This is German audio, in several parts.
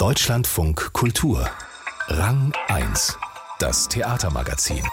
Deutschlandfunk Kultur. Rang 1. Das Theatermagazin.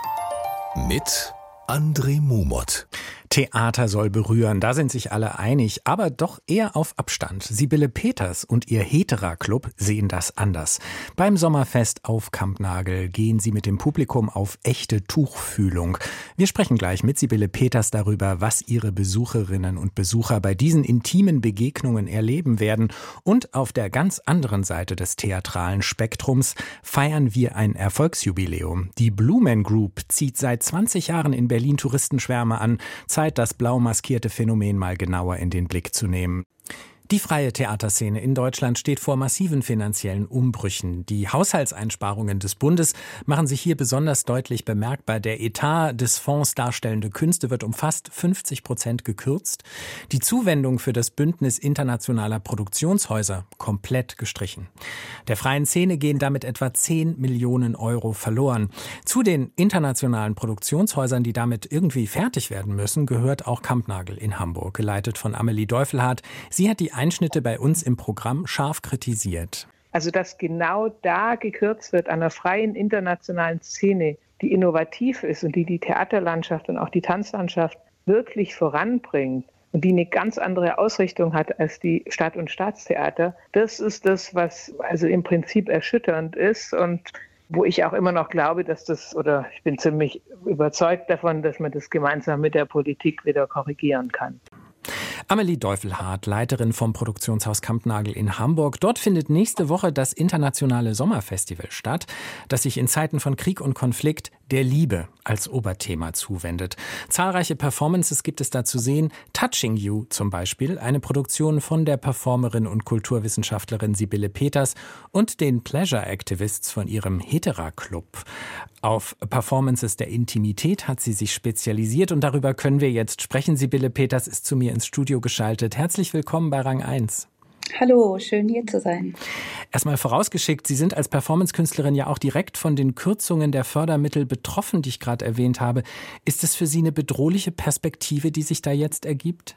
Mit André Mumot. Theater soll berühren, da sind sich alle einig, aber doch eher auf Abstand. Sibylle Peters und ihr Hetera-Club sehen das anders. Beim Sommerfest auf Kampnagel gehen sie mit dem Publikum auf echte Tuchfühlung. Wir sprechen gleich mit Sibylle Peters darüber, was ihre Besucherinnen und Besucher bei diesen intimen Begegnungen erleben werden. Und auf der ganz anderen Seite des theatralen Spektrums feiern wir ein Erfolgsjubiläum. Die Blue Man Group zieht seit 20 Jahren in Berlin Touristenschwärme an. Zeit, das blau maskierte Phänomen mal genauer in den Blick zu nehmen. Die freie Theaterszene in Deutschland steht vor massiven finanziellen Umbrüchen. Die Haushaltseinsparungen des Bundes machen sich hier besonders deutlich bemerkbar. Der Etat des Fonds Darstellende Künste wird um fast 50% gekürzt. Die Zuwendung für das Bündnis internationaler Produktionshäuser komplett gestrichen. Der freien Szene gehen damit etwa 10 Millionen Euro verloren. Zu den internationalen Produktionshäusern, die damit irgendwie fertig werden müssen, gehört auch Kampnagel in Hamburg, geleitet von Amelie Deufelhardt. Sie hat die Einschnitte bei uns im Programm scharf kritisiert. Also, dass genau da gekürzt wird an der freien internationalen Szene, die innovativ ist und die die Theaterlandschaft und auch die Tanzlandschaft wirklich voranbringt und die eine ganz andere Ausrichtung hat als die Stadt- und Staatstheater, das ist das, was also im Prinzip erschütternd ist und wo ich auch immer noch glaube, ich bin ziemlich überzeugt davon, dass man das gemeinsam mit der Politik wieder korrigieren kann. Amelie Deufelhardt, Leiterin vom Produktionshaus Kampnagel in Hamburg. Dort findet nächste Woche das internationale Sommerfestival statt, das sich in Zeiten von Krieg und Konflikt der Liebe als Oberthema zuwendet. Zahlreiche Performances gibt es da zu sehen. Touching You zum Beispiel, eine Produktion von der Performerin und Kulturwissenschaftlerin Sibylle Peters und den Pleasure Activists von ihrem Hetera-Club. Auf Performances der Intimität hat sie sich spezialisiert und darüber können wir jetzt sprechen. Sibylle Peters ist zu mir ins Studio geschaltet. Herzlich willkommen bei Rang 1. Hallo, schön hier zu sein. Erstmal vorausgeschickt, Sie sind als Performance-Künstlerin ja auch direkt von den Kürzungen der Fördermittel betroffen, die ich gerade erwähnt habe. Ist es für Sie eine bedrohliche Perspektive, die sich da jetzt ergibt?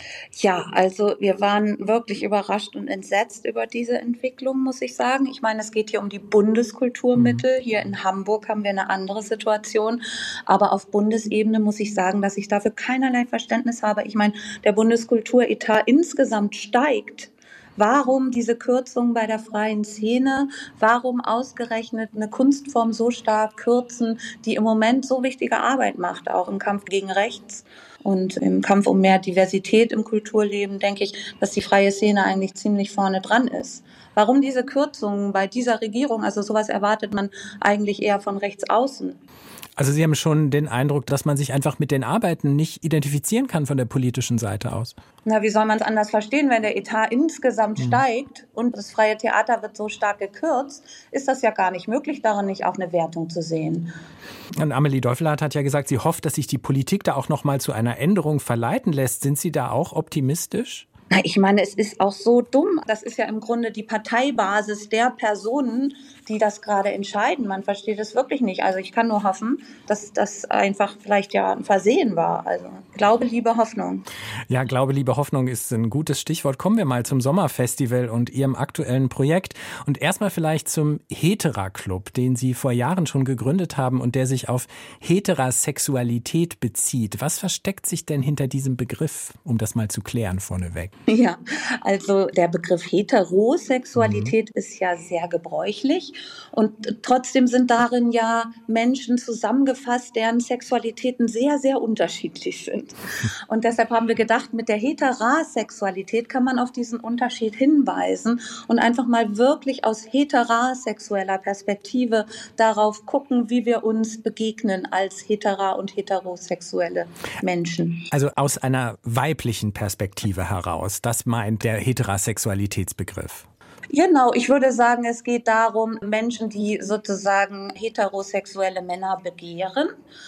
Ja, also wir waren wirklich überrascht und entsetzt über diese Entwicklung, muss ich sagen. Ich meine, es geht hier um die Bundeskulturmittel. Hier in Hamburg haben wir eine andere Situation. Aber auf Bundesebene muss ich sagen, dass ich dafür keinerlei Verständnis habe. Ich meine, der Bundeskulturetat insgesamt steigt. Warum diese Kürzungen bei der freien Szene? Warum ausgerechnet eine Kunstform so stark kürzen, die im Moment so wichtige Arbeit macht, auch im Kampf gegen Rechts und im Kampf um mehr Diversität im Kulturleben, denke ich, dass die freie Szene eigentlich ziemlich vorne dran ist. Warum diese Kürzungen bei dieser Regierung? Also sowas erwartet man eigentlich eher von rechts außen. Also Sie haben schon den Eindruck, dass man sich einfach mit den Arbeiten nicht identifizieren kann von der politischen Seite aus. Na, wie soll man es anders verstehen, wenn der Etat insgesamt steigt und das freie Theater wird so stark gekürzt, ist das ja gar nicht möglich, darin nicht auch eine Wertung zu sehen. Und Amelie Deufelhardt hat ja gesagt, sie hofft, dass sich die Politik da auch noch mal zu einer Änderung verleiten lässt. Sind Sie da auch optimistisch? Na, ich meine, es ist auch so dumm. Das ist ja im Grunde die Parteibasis der Personen, die das gerade entscheiden. Man versteht es wirklich nicht. Also ich kann nur hoffen, dass das einfach vielleicht ja ein Versehen war. Also Glaube, Liebe, Hoffnung. Ja, Glaube, Liebe, Hoffnung ist ein gutes Stichwort. Kommen wir mal zum Sommerfestival und Ihrem aktuellen Projekt. Und erstmal vielleicht zum Hetera-Club, den Sie vor Jahren schon gegründet haben und der sich auf Heterasexualität bezieht. Was versteckt sich denn hinter diesem Begriff, um das mal zu klären vorneweg? Ja, also der Begriff Heterosexualität ist ja sehr gebräuchlich und trotzdem sind darin ja Menschen zusammengefasst, deren Sexualitäten sehr, sehr unterschiedlich sind. Und deshalb haben wir gedacht, mit der Heterasexualität kann man auf diesen Unterschied hinweisen und einfach mal wirklich aus heterasexueller Perspektive darauf gucken, wie wir uns begegnen als und heterosexuelle Menschen. Also aus einer weiblichen Perspektive heraus. Das meint der Heterasexualitätsbegriff. Genau, ich würde sagen, es geht darum, Menschen, die sozusagen heterosexuelle Männer begehren.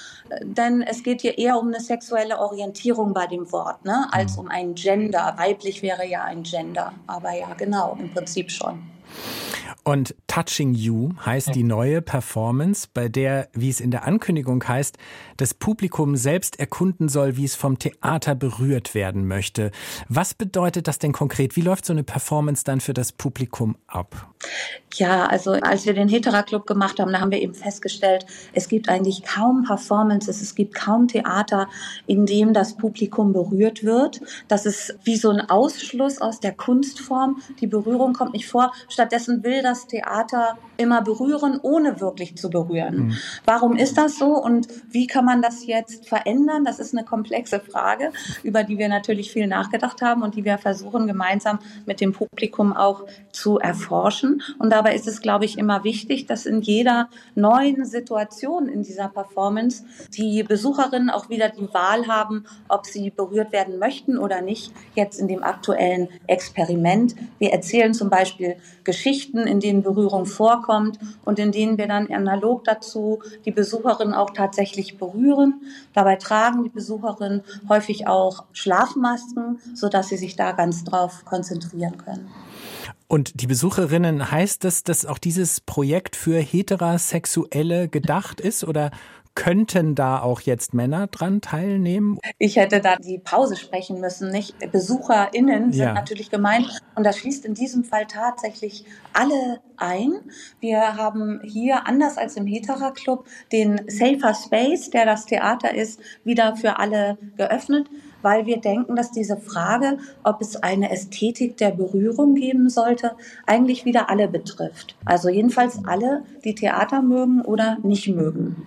Denn es geht hier eher um eine sexuelle Orientierung bei dem Wort, ne, als um ein Gender. Weiblich wäre ja ein Gender, aber ja, genau, im Prinzip schon. Und Touching You heißt die neue Performance, bei der, wie es in der Ankündigung heißt, das Publikum selbst erkunden soll, wie es vom Theater berührt werden möchte. Was bedeutet das denn konkret? Wie läuft so eine Performance dann für das Publikum ab? Ja, also als wir den Hetera-Club gemacht haben, da haben wir eben festgestellt, es gibt eigentlich kaum Performances, es gibt kaum Theater, in dem das Publikum berührt wird. Das ist wie so ein Ausschluss aus der Kunstform. Die Berührung kommt nicht vor. Stattdessen will das Theater immer berühren, ohne wirklich zu berühren. Warum ist das so und wie kann man das jetzt verändern? Das ist eine komplexe Frage, über die wir natürlich viel nachgedacht haben und die wir versuchen, gemeinsam mit dem Publikum auch zu erforschen. Und dabei ist es, glaube ich, immer wichtig, dass in jeder neuen Situation in dieser Performance die Besucherinnen auch wieder die Wahl haben, ob sie berührt werden möchten oder nicht, jetzt in dem aktuellen Experiment. Wir erzählen zum Beispiel Geschichten, in denen Berührung vorkommt und in denen wir dann analog dazu die Besucherinnen auch tatsächlich berühren. Dabei tragen die Besucherinnen häufig auch Schlafmasken, sodass sie sich da ganz drauf konzentrieren können. Und die Besucherinnen, heißt das, dass auch dieses Projekt für Heterasexuelle gedacht ist oder könnten da auch jetzt Männer dran teilnehmen? Ich hätte da die Pause sprechen müssen, nicht? BesucherInnen sind natürlich gemeint und das schließt in diesem Fall tatsächlich alle ein. Wir haben hier, anders als im Hetera-Club, den Safer Space, der das Theater ist, wieder für alle geöffnet, weil wir denken, dass diese Frage, ob es eine Ästhetik der Berührung geben sollte, eigentlich wieder alle betrifft. Also jedenfalls alle, die Theater mögen oder nicht mögen.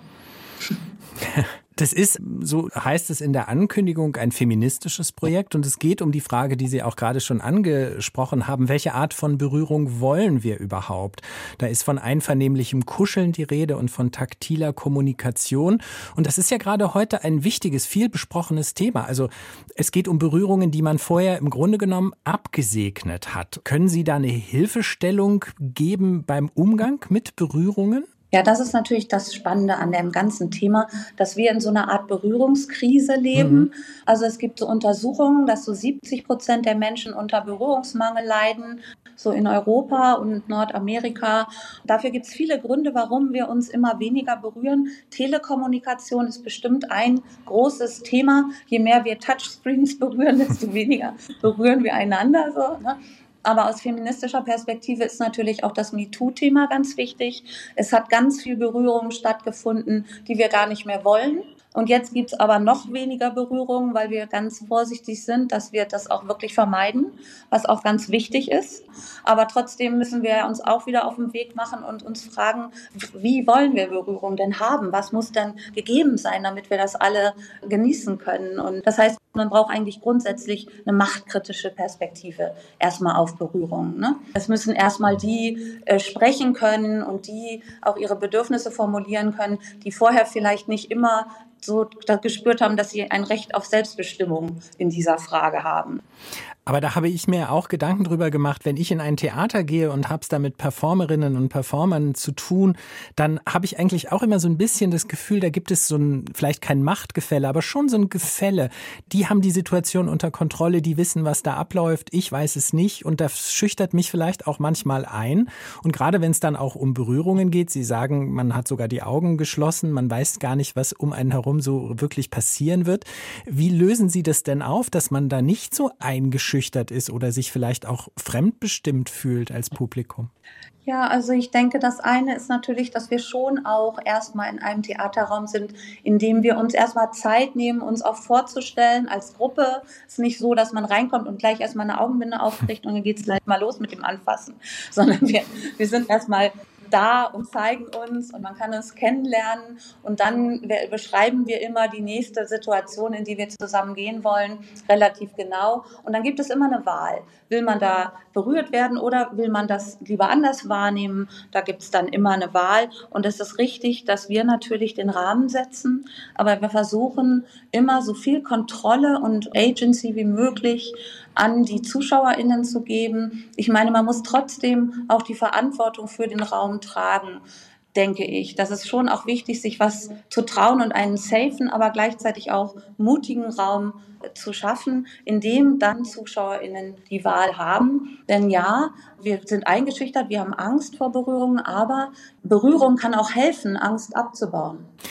Das ist, so heißt es in der Ankündigung, ein feministisches Projekt und es geht um die Frage, die Sie auch gerade schon angesprochen haben, welche Art von Berührung wollen wir überhaupt? Da ist von einvernehmlichem Kuscheln die Rede und von taktiler Kommunikation und das ist ja gerade heute ein wichtiges, viel besprochenes Thema. Also es geht um Berührungen, die man vorher im Grunde genommen abgesegnet hat. Können Sie da eine Hilfestellung geben beim Umgang mit Berührungen? Ja, das ist natürlich das Spannende an dem ganzen Thema, dass wir in so einer Art Berührungskrise leben. Also es gibt so Untersuchungen, dass so 70% der Menschen unter Berührungsmangel leiden, so in Europa und Nordamerika. Dafür gibt es viele Gründe, warum wir uns immer weniger berühren. Telekommunikation ist bestimmt ein großes Thema. Je mehr wir Touchscreens berühren, desto weniger berühren wir einander. So, ne? Aber aus feministischer Perspektive ist natürlich auch das MeToo-Thema ganz wichtig. Es hat ganz viel Berührung stattgefunden, die wir gar nicht mehr wollen. Und jetzt gibt es aber noch weniger Berührungen, weil wir ganz vorsichtig sind, dass wir das auch wirklich vermeiden, was auch ganz wichtig ist. Aber trotzdem müssen wir uns auch wieder auf den Weg machen und uns fragen, wie wollen wir Berührung denn haben? Was muss denn gegeben sein, damit wir das alle genießen können? Und das heißt, man braucht eigentlich grundsätzlich eine machtkritische Perspektive erstmal auf Berührung. Ne? Es müssen erstmal die sprechen können und die auch ihre Bedürfnisse formulieren können, die vorher vielleicht nicht immer so gespürt haben, dass sie ein Recht auf Selbstbestimmung in dieser Frage haben. Aber da habe ich mir auch Gedanken drüber gemacht, wenn ich in ein Theater gehe und habe es da mit Performerinnen und Performern zu tun, dann habe ich eigentlich auch immer so ein bisschen das Gefühl, da gibt es so ein, vielleicht kein Machtgefälle, aber schon so ein Gefälle. Die haben die Situation unter Kontrolle, die wissen, was da abläuft, ich weiß es nicht und das schüchtert mich vielleicht auch manchmal ein. Und gerade wenn es dann auch um Berührungen geht, Sie sagen, man hat sogar die Augen geschlossen, man weiß gar nicht, was um einen herum so wirklich passieren wird. Wie lösen Sie das denn auf, dass man da nicht so eingeschüchtert ist oder sich vielleicht auch fremdbestimmt fühlt als Publikum? Ja, also ich denke, das eine ist natürlich, dass wir schon auch erstmal in einem Theaterraum sind, in dem wir uns erstmal Zeit nehmen, uns auch vorzustellen als Gruppe. Es ist nicht so, dass man reinkommt und gleich erstmal eine Augenbinde aufkriegt und dann geht es gleich mal los mit dem Anfassen, sondern wir sind erstmal da und zeigen uns und man kann uns kennenlernen und dann beschreiben wir immer die nächste Situation, in die wir zusammen gehen wollen, relativ genau und dann gibt es immer eine Wahl. Will man da berührt werden oder will man das lieber anders wahrnehmen? Da gibt es dann immer eine Wahl und es ist richtig, dass wir natürlich den Rahmen setzen, aber wir versuchen immer so viel Kontrolle und Agency wie möglich an die ZuschauerInnen zu geben. Ich meine, man muss trotzdem auch die Verantwortung für den Raum tragen, denke ich. Das ist schon auch wichtig, sich was zu trauen und einen safen, aber gleichzeitig auch mutigen Raum zu schaffen, in dem dann ZuschauerInnen die Wahl haben. Denn ja, wir sind eingeschüchtert, wir haben Angst vor Berührung, aber Berührung kann auch helfen, Angst abzubauen.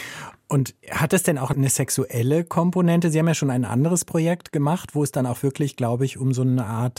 Und hat es denn auch eine sexuelle Komponente? Sie haben ja schon ein anderes Projekt gemacht, wo es dann auch wirklich, glaube ich, um so eine Art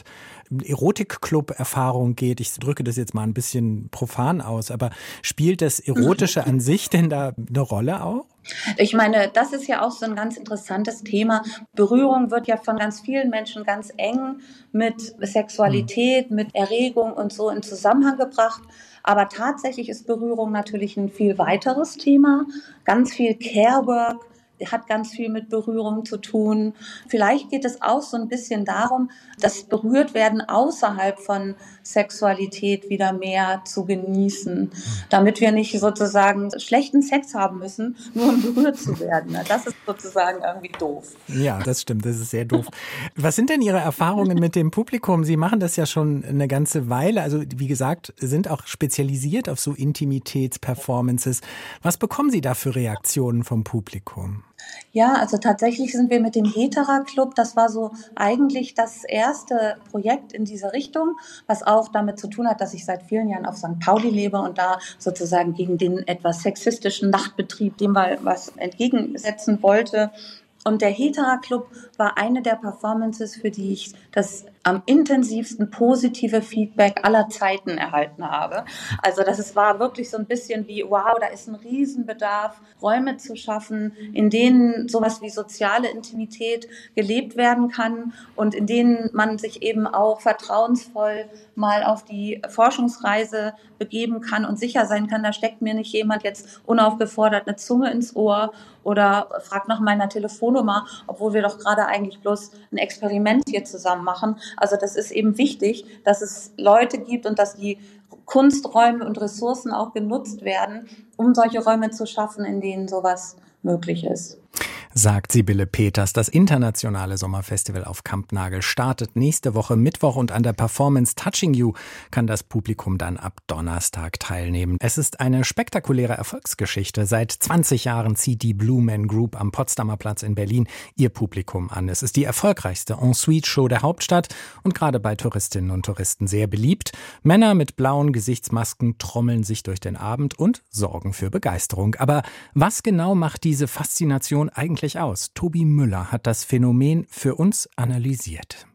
Erotik-Club-Erfahrung geht. Ich drücke das jetzt mal ein bisschen profan aus, aber spielt das Erotische an sich denn da eine Rolle auch? Ich meine, das ist ja auch so ein ganz interessantes Thema. Berührung wird ja von ganz vielen Menschen ganz eng mit Sexualität, mit Erregung und so in Zusammenhang gebracht. Aber tatsächlich ist Berührung natürlich ein viel weiteres Thema. Ganz viel Care-Work hat ganz viel mit Berührung zu tun. Vielleicht geht es auch so ein bisschen darum, das Berührtwerden außerhalb von Sexualität wieder mehr zu genießen, damit wir nicht sozusagen schlechten Sex haben müssen, nur um berührt zu werden. Das ist sozusagen irgendwie doof. Ja, das stimmt, das ist sehr doof. Was sind denn Ihre Erfahrungen mit dem Publikum? Sie machen das ja schon eine ganze Weile, also wie gesagt, sind auch spezialisiert auf so Intimitätsperformances. Was bekommen Sie da für Reaktionen vom Publikum? Ja, also tatsächlich sind wir mit dem Hetera Club, das war so eigentlich das erste Projekt in diese Richtung, was auch damit zu tun hat, dass ich seit vielen Jahren auf St. Pauli lebe und da sozusagen gegen den etwas sexistischen Nachtbetrieb dem mal was entgegensetzen wollte. Und der Hetera Club war eine der Performances, für die ich das am intensivsten positive Feedback aller Zeiten erhalten habe. Also war wirklich so ein bisschen wie, wow, da ist ein Riesenbedarf, Räume zu schaffen, in denen sowas wie soziale Intimität gelebt werden kann und in denen man sich eben auch vertrauensvoll mal auf die Forschungsreise begeben kann und sicher sein kann, da steckt mir nicht jemand jetzt unaufgefordert eine Zunge ins Ohr oder fragt nach meiner Telefonnummer, obwohl wir doch gerade eigentlich bloß ein Experiment hier zusammen machen. Also das ist eben wichtig, dass es Leute gibt und dass die Kunsträume und Ressourcen auch genutzt werden, um solche Räume zu schaffen, in denen sowas möglich ist. Sagt Sibylle Peters. Das internationale Sommerfestival auf Kampnagel startet nächste Woche Mittwoch und an der Performance Touching You kann das Publikum dann ab Donnerstag teilnehmen. Es ist eine spektakuläre Erfolgsgeschichte. Seit 20 Jahren zieht die Blue Man Group am Potsdamer Platz in Berlin ihr Publikum an. Es ist die erfolgreichste En-Suite-Show der Hauptstadt und gerade bei Touristinnen und Touristen sehr beliebt. Männer mit blauen Gesichtsmasken trommeln sich durch den Abend und sorgen für Begeisterung. Aber was genau macht diese Faszination eigentlich aus? Tobi Müller hat das Phänomen für uns analysiert.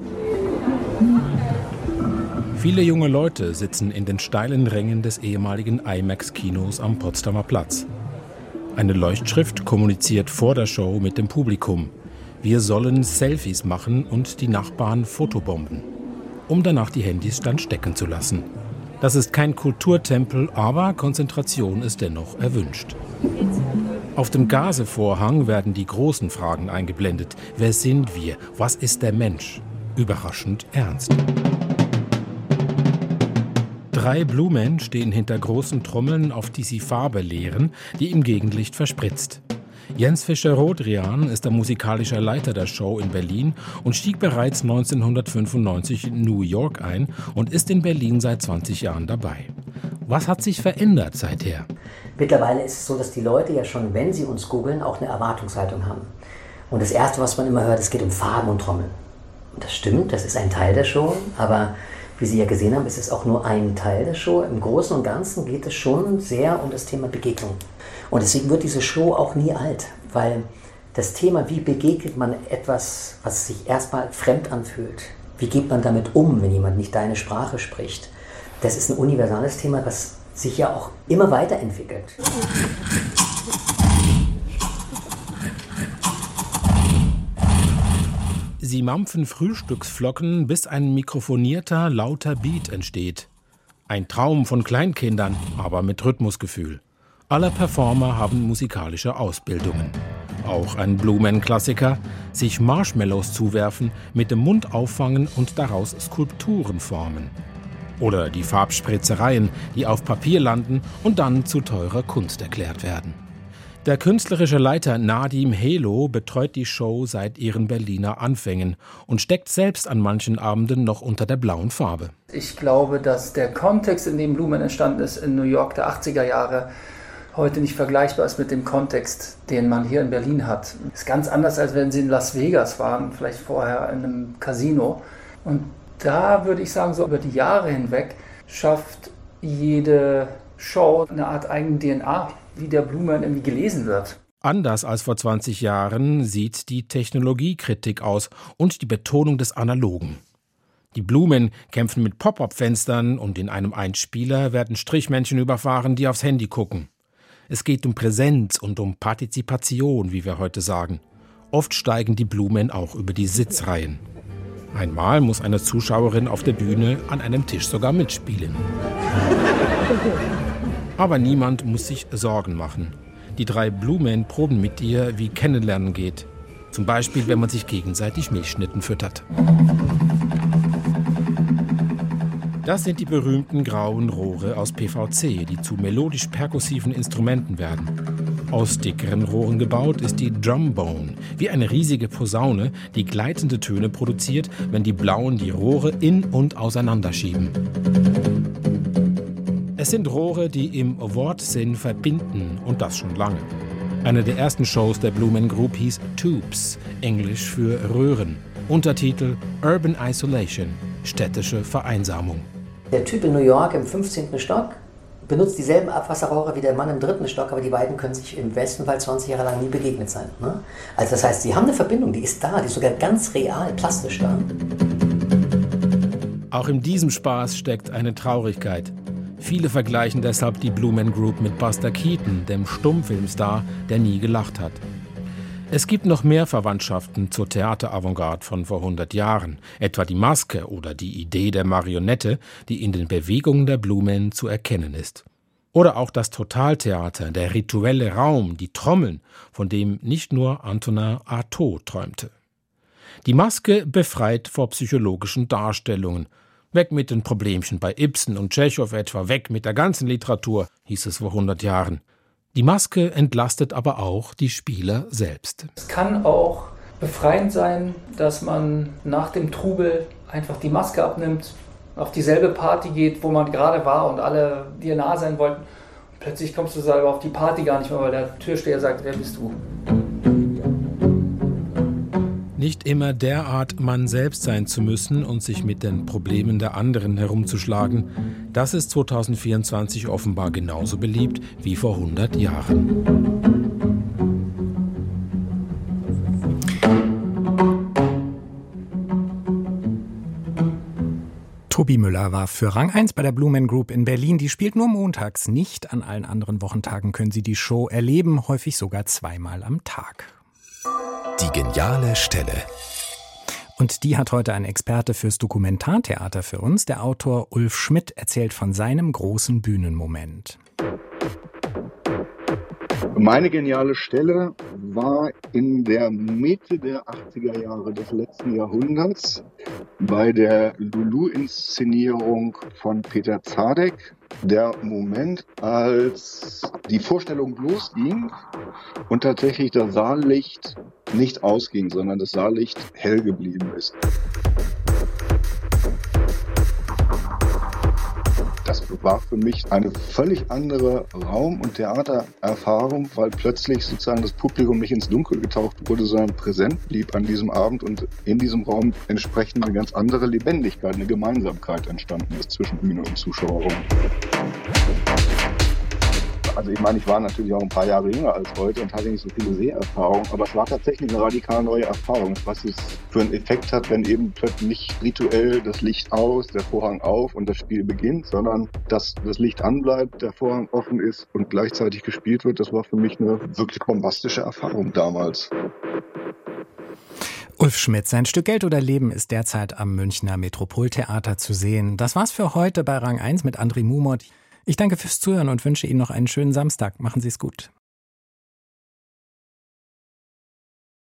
Viele junge Leute sitzen in den steilen Rängen des ehemaligen IMAX-Kinos am Potsdamer Platz. Eine Leuchtschrift kommuniziert vor der Show mit dem Publikum. Wir sollen Selfies machen und die Nachbarn fotobomben, um danach die Handys dann stecken zu lassen. Das ist kein Kulturtempel, aber Konzentration ist dennoch erwünscht. Auf dem Gazevorhang werden die großen Fragen eingeblendet. Wer sind wir? Was ist der Mensch? Überraschend ernst. 3 Blue Men stehen hinter großen Trommeln, auf die sie Farbe leeren, die im Gegenlicht verspritzt. Jens Fischer-Rodrian ist der musikalische Leiter der Show in Berlin und stieg bereits 1995 in New York ein und ist in Berlin seit 20 Jahren dabei. Was hat sich verändert seither? Mittlerweile ist es so, dass die Leute ja schon, wenn sie uns googeln, auch eine Erwartungshaltung haben. Und das Erste, was man immer hört, es geht um Farben und Trommeln. Und das stimmt, das ist ein Teil der Show, aber wie Sie ja gesehen haben, ist es auch nur ein Teil der Show. Im Großen und Ganzen geht es schon sehr um das Thema Begegnung. Und deswegen wird diese Show auch nie alt, weil das Thema, wie begegnet man etwas, was sich erstmal fremd anfühlt, wie geht man damit um, wenn jemand nicht deine Sprache spricht, das ist ein universales Thema, das sich ja auch immer weiterentwickelt. Sie mampfen Frühstücksflocken, bis ein mikrofonierter, lauter Beat entsteht. Ein Traum von Kleinkindern, aber mit Rhythmusgefühl. Alle Performer haben musikalische Ausbildungen. Auch ein Blue Man-Klassiker, sich Marshmallows zuwerfen, mit dem Mund auffangen und daraus Skulpturen formen. Oder die Farbspritzereien, die auf Papier landen und dann zu teurer Kunst erklärt werden. Der künstlerische Leiter Nadim Helo betreut die Show seit ihren Berliner Anfängen und steckt selbst an manchen Abenden noch unter der blauen Farbe. Ich glaube, dass der Kontext, in dem Blue Man entstanden ist, in New York der 80er Jahre, heute nicht vergleichbar ist mit dem Kontext, den man hier in Berlin hat. Es ist ganz anders, als wenn Sie in Las Vegas waren, vielleicht vorher in einem Casino. Und da würde ich sagen, so über die Jahre hinweg schafft jede Show eine Art eigene DNA, wie der Blue Man irgendwie gelesen wird. Anders als vor 20 Jahren sieht die Technologiekritik aus und die Betonung des Analogen. Die Blumen kämpfen mit Pop-up-Fenstern und in einem Einspieler werden Strichmännchen überfahren, die aufs Handy gucken. Es geht um Präsenz und um Partizipation, wie wir heute sagen. Oft steigen die Blumen auch über die Sitzreihen. Einmal muss eine Zuschauerin auf der Bühne an einem Tisch sogar mitspielen. Aber niemand muss sich Sorgen machen. Die 3 Blumen proben mit ihr, wie Kennenlernen geht. Zum Beispiel, wenn man sich gegenseitig Milchschnitten füttert. Das sind die berühmten grauen Rohre aus PVC, die zu melodisch-perkussiven Instrumenten werden. Aus dickeren Rohren gebaut ist die Drumbone, wie eine riesige Posaune, die gleitende Töne produziert, wenn die Blauen die Rohre in- und auseinanderschieben. Es sind Rohre, die im Wortsinn verbinden, und das schon lange. Eine der ersten Shows der Blue Man Group hieß Tubes, englisch für Röhren. Untertitel Urban Isolation, städtische Vereinsamung. Der Typ in New York im 15. Stock benutzt dieselben Abwasserrohre wie der Mann im 3. Stock, aber die beiden können sich im besten Fall 20 Jahre lang nie begegnet sein. Ne? Also das heißt, sie haben eine Verbindung, die ist da, die ist sogar ganz real, plastisch da. Auch in diesem Spaß steckt eine Traurigkeit. Viele vergleichen deshalb die Blue Man Group mit Buster Keaton, dem Stummfilmstar, der nie gelacht hat. Es gibt noch mehr Verwandtschaften zur Theateravantgarde von vor 100 Jahren, etwa die Maske oder die Idee der Marionette, die in den Bewegungen der Blue Men zu erkennen ist. Oder auch das Totaltheater, der rituelle Raum, die Trommeln, von dem nicht nur Antonin Artaud träumte. Die Maske befreit vor psychologischen Darstellungen. Weg mit den Problemchen bei Ibsen und Tschechow etwa, weg mit der ganzen Literatur, hieß es vor 100 Jahren. Die Maske entlastet aber auch die Spieler selbst. Es kann auch befreiend sein, dass man nach dem Trubel einfach die Maske abnimmt, auf dieselbe Party geht, wo man gerade war und alle dir nah sein wollten. Und plötzlich kommst du selber auf die Party gar nicht mehr, weil der Türsteher sagt, wer bist du? Nicht immer derart man selbst sein zu müssen und sich mit den Problemen der anderen herumzuschlagen, das ist 2024 offenbar genauso beliebt wie vor 100 Jahren. Tobi Müller war für Rang 1 bei der Blue Man Group in Berlin. Die spielt nur montags, nicht an allen anderen Wochentagen können Sie die Show erleben, häufig sogar 2-mal am Tag. Die geniale Stelle. Und die hat heute ein Experte fürs Dokumentartheater für uns. Der Autor Ulf Schmidt erzählt von seinem großen Bühnenmoment. Meine geniale Stelle war in der Mitte der 80er Jahre des letzten Jahrhunderts bei der Lulu-Inszenierung von Peter Zadek. Der Moment, als die Vorstellung losging und tatsächlich das Saallicht nicht ausging, sondern das Saallicht hell geblieben ist. Das war für mich eine völlig andere Raum- und Theatererfahrung, weil plötzlich sozusagen das Publikum nicht ins Dunkel getaucht wurde, sondern präsent blieb an diesem Abend und in diesem Raum entsprechend eine ganz andere Lebendigkeit, eine Gemeinsamkeit entstanden ist zwischen Bühne und Zuschauerraum. Also ich meine, ich war natürlich auch ein paar Jahre jünger als heute und hatte nicht so viele Seherfahrung, aber es war tatsächlich eine radikal neue Erfahrung, was es für einen Effekt hat, wenn eben plötzlich nicht rituell das Licht aus, der Vorhang auf und das Spiel beginnt, sondern dass das Licht anbleibt, der Vorhang offen ist und gleichzeitig gespielt wird. Das war für mich eine wirklich bombastische Erfahrung damals. Ulf Schmidt, sein Stück Geld oder Leben ist derzeit am Münchner Metropoltheater zu sehen. Das war's für heute bei Rang 1 mit André Mumot. Ich danke fürs Zuhören und wünsche Ihnen noch einen schönen Samstag. Machen Sie es gut.